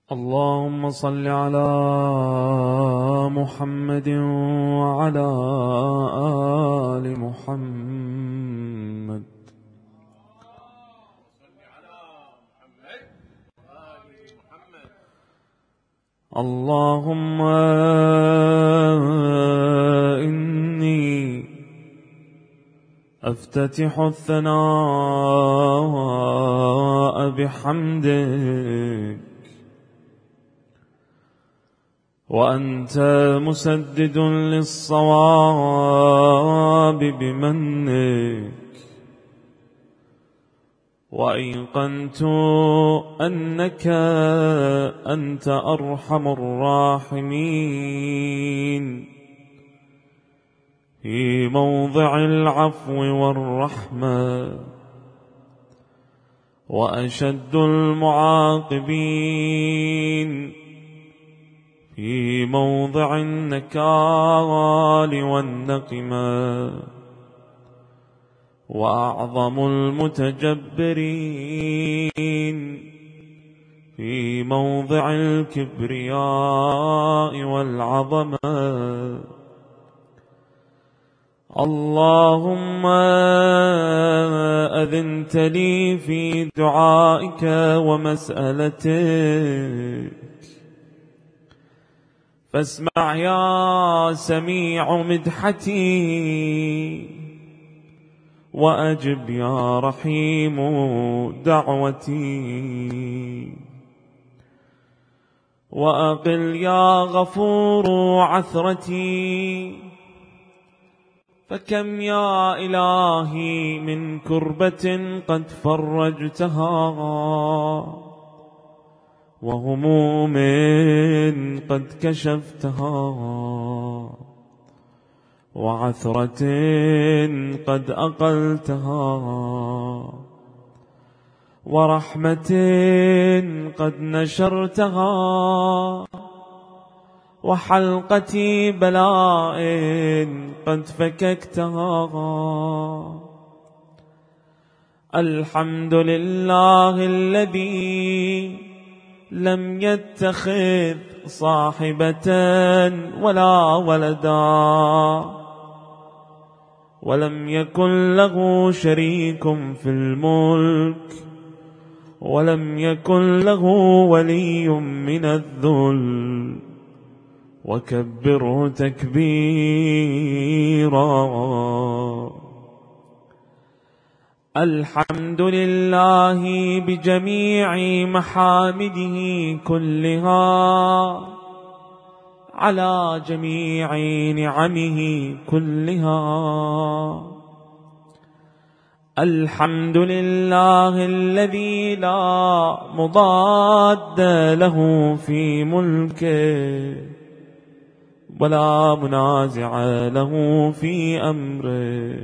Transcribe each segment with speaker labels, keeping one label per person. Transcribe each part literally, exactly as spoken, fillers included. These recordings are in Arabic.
Speaker 1: اللهم صل على محمد وعلى آل محمد. اللهم إني أفتتح الثناء بحمدك، وأنت مسدد للصواب بمنك، وأيقنت أنك أنت أرحم الراحمين في موضع العفو والرحمة، وأشد المعاقبين في موضع النكال والنقمة، وأعظم المتجبرين في موضع الكبرياء والعظمة. اللهم أذنت لي في دعائك ومسألتك، فاسمع يا سميع مدحتي، وأجب يا رحيم دعوتي، وأقل يا غفور عثرتي. فكم يا إلهي من كربة قد فرجتها، وهموم قد كشفتها، وعثرة قد أقلتها، ورحمة قد نشرتها، وحلقة بلاء قد فككتها. الحمد لله الذي لم يتخذ صاحبة ولا ولدا، ولم يكن له شريك في الملك، ولم يكن له ولي من الذل، وكبره تكبيرا. الحمد لله بجميع محامده كلها، على جميع نعمه كلها. الحمد لله الذي لا مضاد له في ملكه، ولا منازع له في أمره.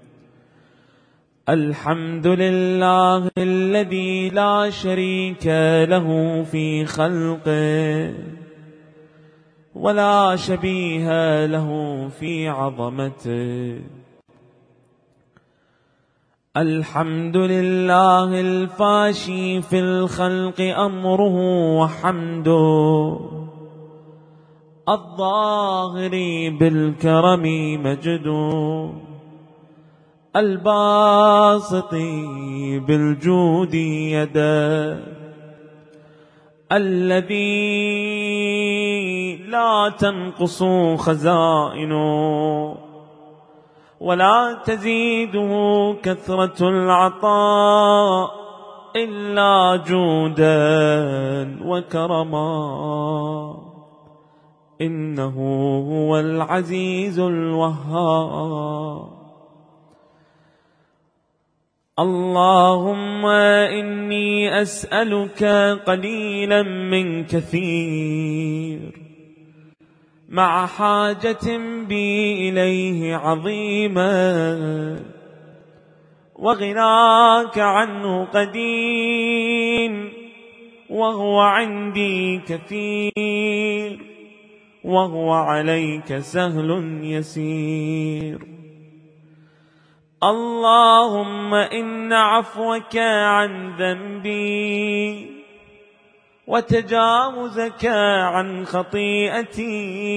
Speaker 1: الحمد لله الذي لا شريك له في خلقه، ولا شبيه له في عظمته. الحمد لله الفاشي في الخلق أمره وحمده، الظاهر بالكرم مجده، الباسط بالجود يده، الذي لا تنقص خزائنه، ولا تزيده كثرة العطاء إلا جودا وكرما. إنه هو العزيز الوهاب. اللهم إني أسألك قليلا من كثير، مع حاجة بي إليه عظيمة، وغناك عنه قديم، وهو عندي كثير، وهو عليك سهل يسير. اللهم إن عفوك عن ذنبي وتجاوزك عن خطيئتي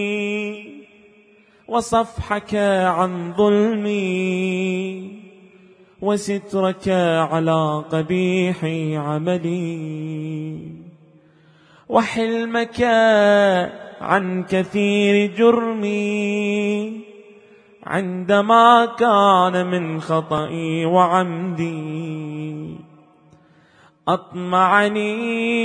Speaker 1: وصفحك عن ظلمي وسترك على قبيح عملي وحلمك عن كثير جرمي عندما كان من خطئي وعمدي أطمعني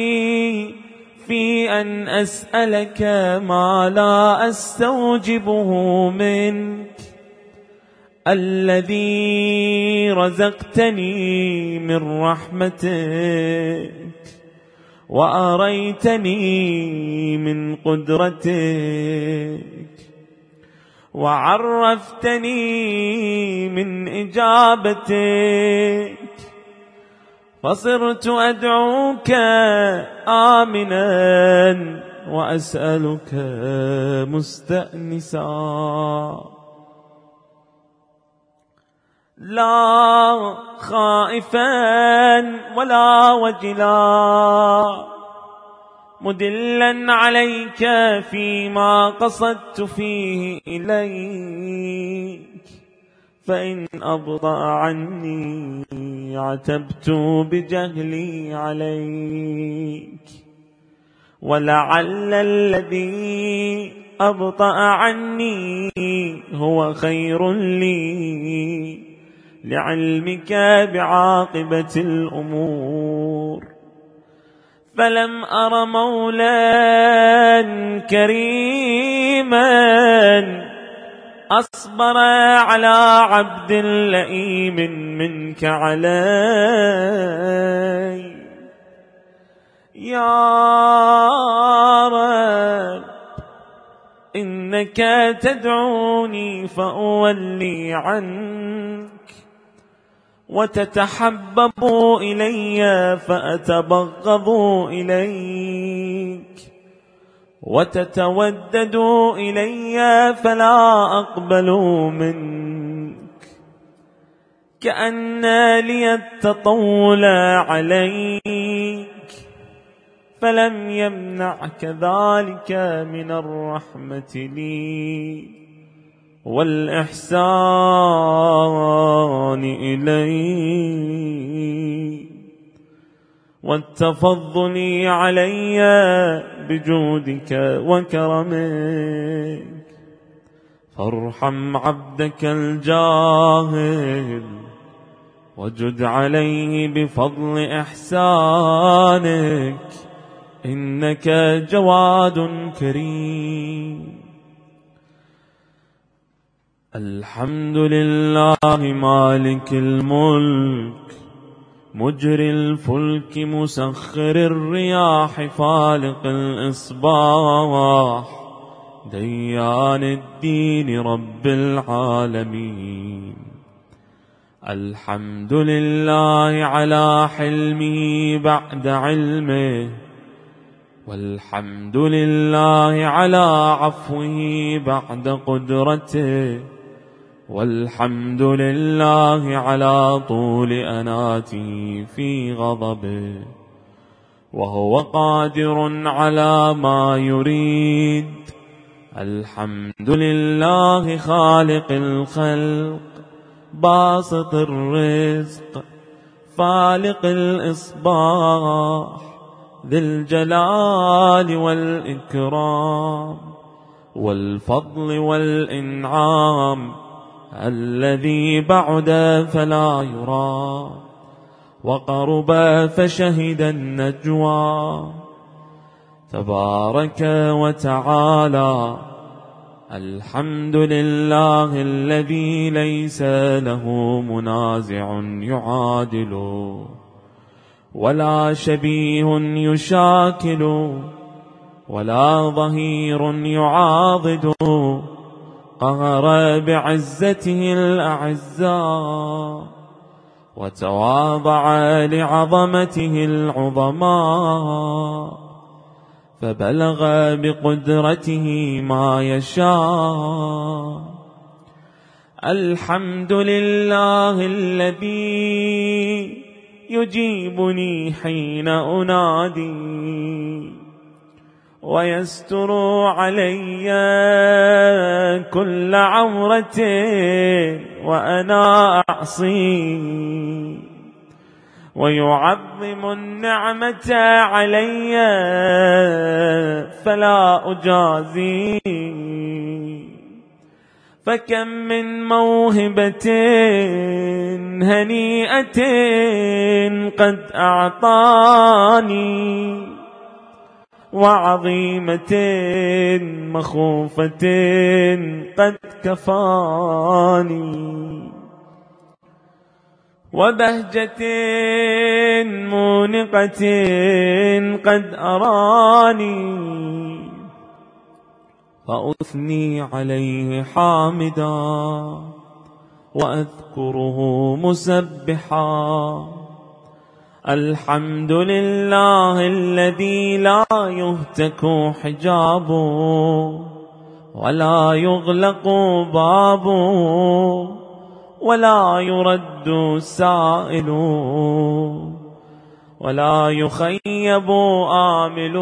Speaker 1: في أن أسألك ما لا أستوجبه منك الذي رزقتني من رحمتك وأريتني من قدرتك وعرفتني من إجابتك فصرت أدعوك آمنا وأسألك مستأنسا لا خائفا ولا وجلا مدلا عليك فيما قصدت فيه إليك فإن أبطأ عني عتبت بجهلي عليك ولعل الذي أبطأ عني هو خير لي لعلمك بعاقبة الأمور فلم أر مولا كريما أصبر على عبد لئيم منك علي يا رب إنك تدعوني فأولي عنك وتتحبب إلي فأتبغض إليك وتتودد إلي فلا أقبل منك كأن لي التطول عليك فلم يمنعك ذلك من الرحمة لي والإحسان إلي والتفضل علي بجودك وكرمك فارحم عبدك الجاهل وجد عليه بفضل إحسانك إنك جواد كريم. الحمد لله مالك الملك مجري الفلك مسخر الرياح فالق الإصباح ديان الدين رب العالمين. الحمد لله على حلمه بعد علمه والحمد لله على عفوه بعد قدرته والحمد لله على طول أناته في غضبه وهو قادر على ما يريد. الحمد لله خالق الخلق باسط الرزق فالق الإصباح ذي الجلال والإكرام والفضل والإنعام الذي بعد فلا يرى وقرب فشهد النجوى. تبارك وتعالى الحمد لله الذي ليس له منازع يعادله ولا شبيه يشاكل ولا ظهير يعاضد قهر بعزته الأعزاء وتواضع لعظمته العظماء فبلغ بقدرته ما يشاء. الحمد لله الذي يجيبني حين أنادي ويستر علي كل عورة وأنا أعصي ويعظم النعمة علي فلا أجازي فكم من موهبة هنيئة قد أعطاني وعظيمة مخوفة قد كفاني وبهجة مونقة قد أراني فأثني عليه حامدا وأذكره مسبحا الحمد لله الذي لا يهتك حجابه ولا يغلق بابه ولا يرد سائل ولا يخيب آمل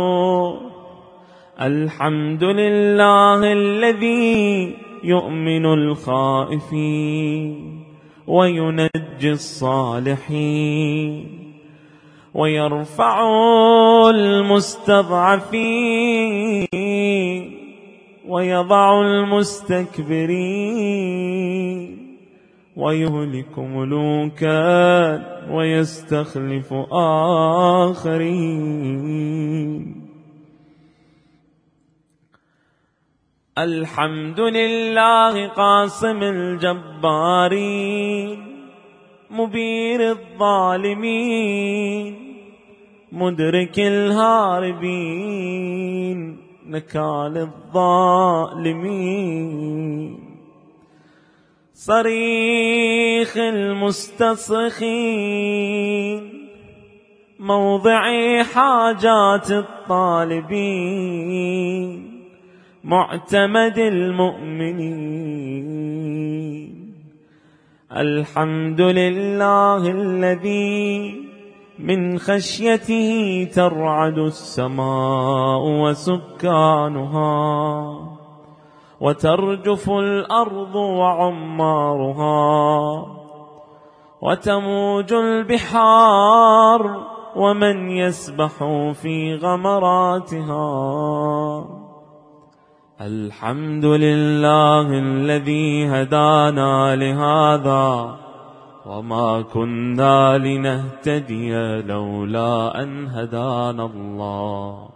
Speaker 1: الحمد لله الذي يؤمن الخائفين وينجي الصالحين ويرفع المستضعفين ويضع المستكبرين ويهلك ملوكا ويستخلف آخرين الحمد لله قاسم الجبارين مبير الظالمين مدرك الهاربين نكال الظالمين صريخ المستصرخين موضع حاجات الطالبين معتمد المؤمنين الحمد لله الذي من خشيته ترعد السماء وسكانها وترجف الأرض وعمارها وتموج البحار ومن يسبح في غمراتها الحمد لله الذي هدانا لهذا وما كنا لنهتدي لولا أن هدانا الله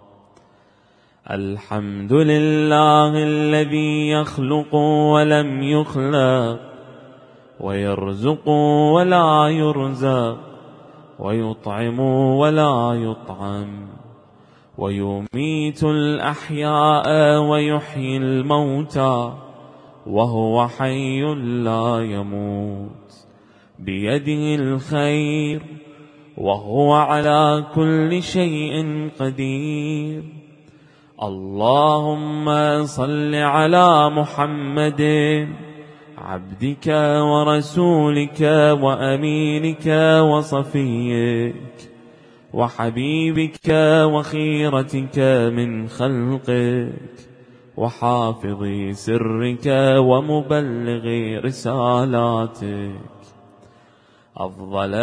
Speaker 1: الحمد لله الذي يخلق ولم يخلق ويرزق ولا يرزق ويطعم ولا يطعم ويميت الأحياء ويحيي الموتى وهو حي لا يموت بيده الخير وهو على كل شيء قدير اللهم صل على محمد عبدك ورسولك وأمينك وصفيك وحبيبك وخيرتك من خلقك وحافظ سرك ومبلغ رسالاتك أفضل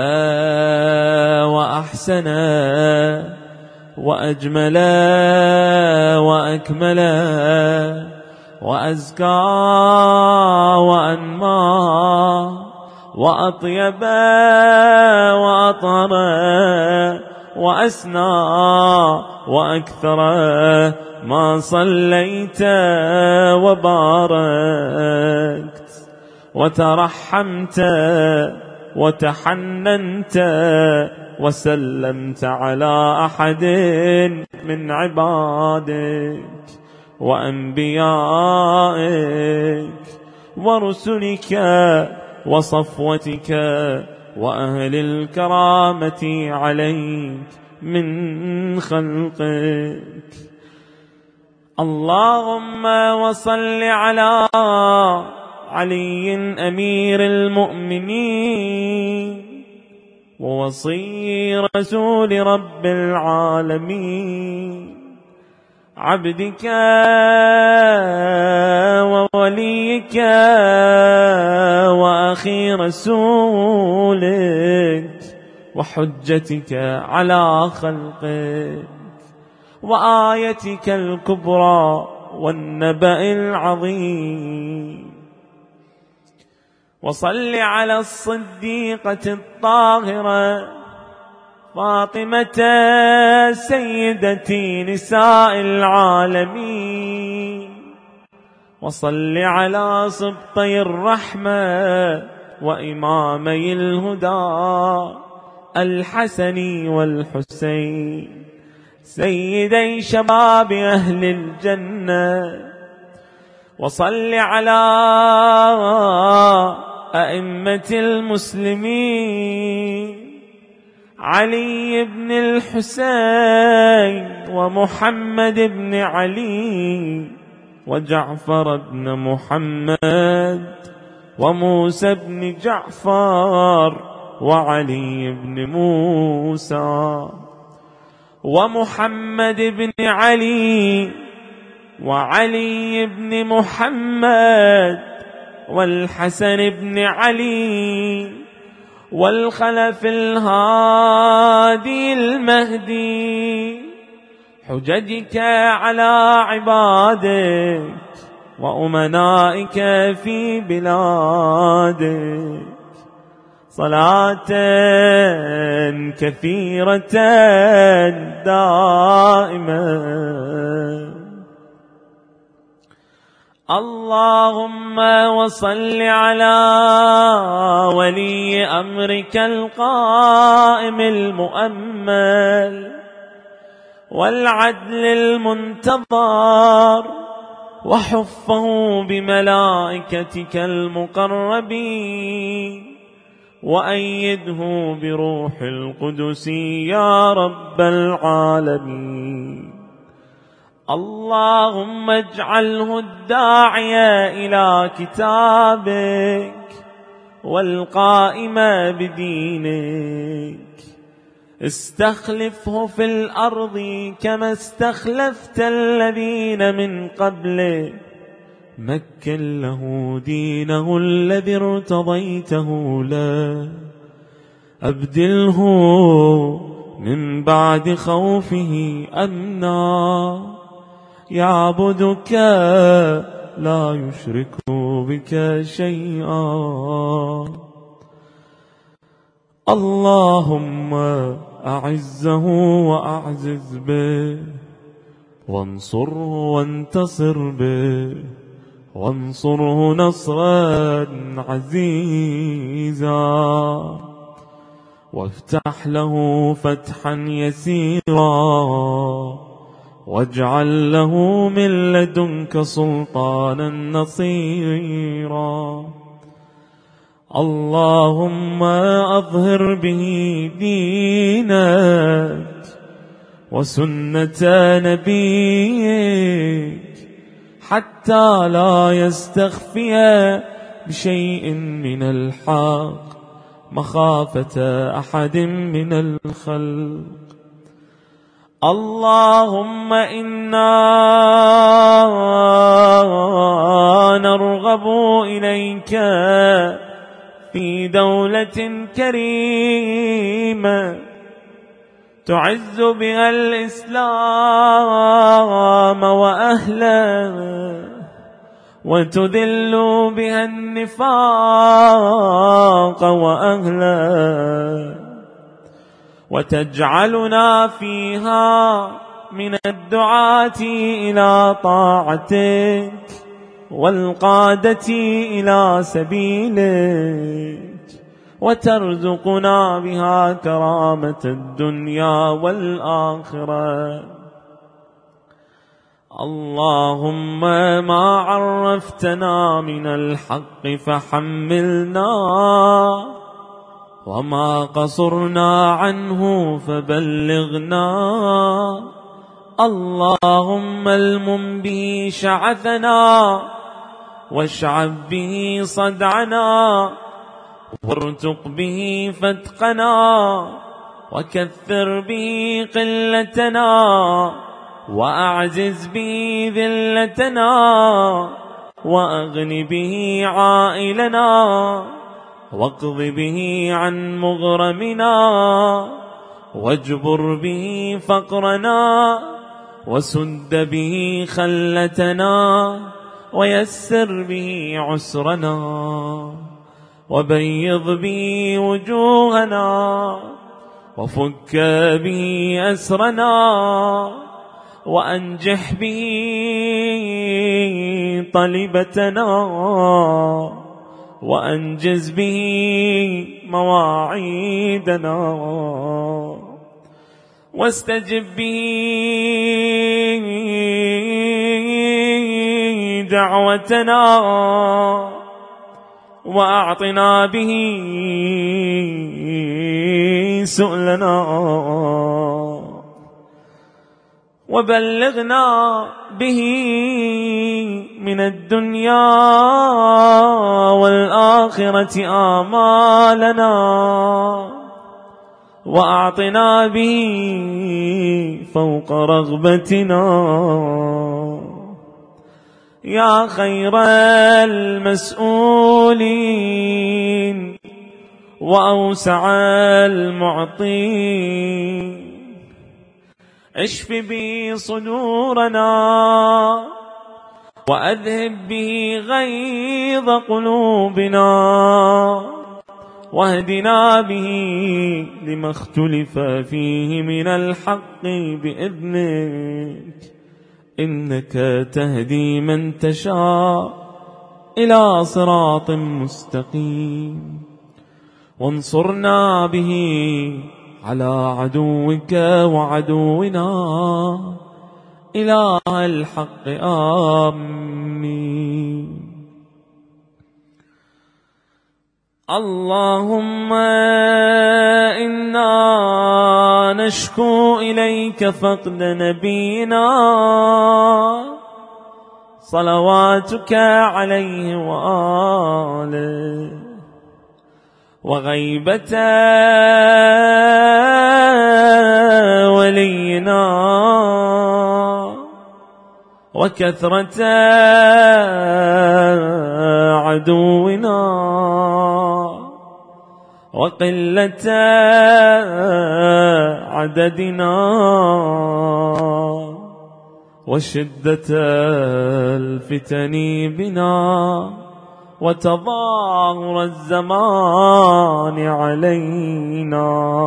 Speaker 1: وأحسن وأجمل وأكمل وأزكى وأنمى وأطيب وأطهر وأسنى وأكثر ما صليت وباركت وترحمت وتحننت وسلمت على أحد من عبادك وأنبيائك ورسلك وصفوتك وأهل الكرامة عليك من خلقك اللهم وصل على علي أمير المؤمنين ووصي رسول رب العالمين، عبدك ووليك وأخي رسولك، وحجتك على خلقك، وآيتك الكبرى والنبأ العظيم. وصل على الصديقة الطاهرة فاطمة سيدتي نساء العالمين، وصل على سبطي الرحمة وإمامي الهدى الحسن والحسين، سيدي شباب أهل الجنة. وصل على أئمة المسلمين، علي بن الحسين ومحمد بن علي وجعفر بن محمد وموسى بن جعفر وعلي بن موسى ومحمد بن علي وعلي بن محمد والحسن بن علي والخلف الهادي المهدي، حججك على عبادك وأمنائك في بلادك، صلاة كثيرة دائمة. اللهم وصل على ولي أمرك القائم المؤمل والعدل المنتظر، وحفه بملائكتك المقربين، وأيده بروح القدس يا رب العالمين. اللهم اجعله الداعية إلى كتابك والقائم بدينك، استخلفه في الأرض كما استخلفت الذين من قبله، مكن له دينه الذي ارتضيته له، أبدله من بعد خوفه أمنا، يعبدك لا يشرك بك شيئا. اللهم أعزه وأعزز به، وانصره وانتصر به، وانصره نصرا عزيزا، وافتح له فتحا يسيرا، واجعل له من لدنك سلطانا نصيرا. اللهم أظهر به دينك وسنة نبيك، حتى لا يستخفي بشيء من الحق مخافة أحد من الخلق. اللهم إنا نرغب إليك في دولة كريمة تعز بها الإسلام وأهله، وتذل بها النفاق وأهله، وتجعلنا فيها من الدعاة إلى طاعتك والقادة إلى سبيلك، وترزقنا بها كرامة الدنيا والآخرة. اللهم ما عرفتنا من الحق فحملنا، وما قصرنا عنه فبلغنا. اللهم المم به شعثنا، واشعب به صدعنا، وارتق به فتقنا وكثر به قلتنا وأعزز به ذلتنا وأغن به عائلنا واقض به عن مغرمنا واجبر به فقرنا وسد به خلتنا ويسر به عسرنا وبيض به وجوهنا وفك به أسرنا وأنجح به طلبتنا وأنجز به مواعيدنا واستجب به دعوتنا وأعطنا به سؤلنا وبلغنا به من الدنيا والآخرة آمالنا وأعطنا به فوق رغبتنا يا خير المسؤولين وأوسع المعطين اشف به صدورنا وأذهب به غيظ قلوبنا واهدنا به لما اختلف فيه من الحق بإذنك إنك تهدي من تشاء إلى صراط مستقيم وانصرنا به على عدوك وعدونا إله الحق آمين. اللهم إنا نشكو إليك فقد نبينا صلواتك عليه وآله وغيبة ولينا وكثرة عدونا وقلة عددنا وشدة الفتن بنا وتظاهر الزمان علينا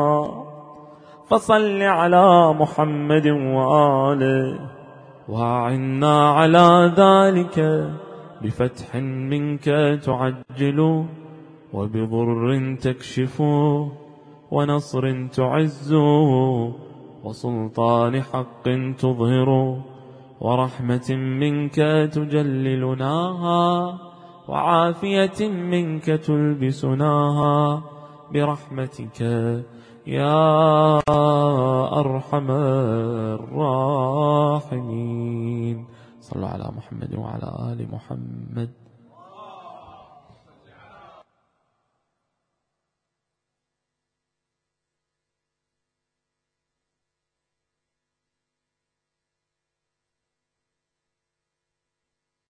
Speaker 1: فصل على محمد وآله وأعنا على ذلك بفتح منك تعجل وبضر تكشف ونصر تعز وسلطان حق تظهر ورحمة منك تجللناها وعافية منك تلبسناها برحمتك يا أرحم الراحمين. صلوا على محمد وعلى آل محمد.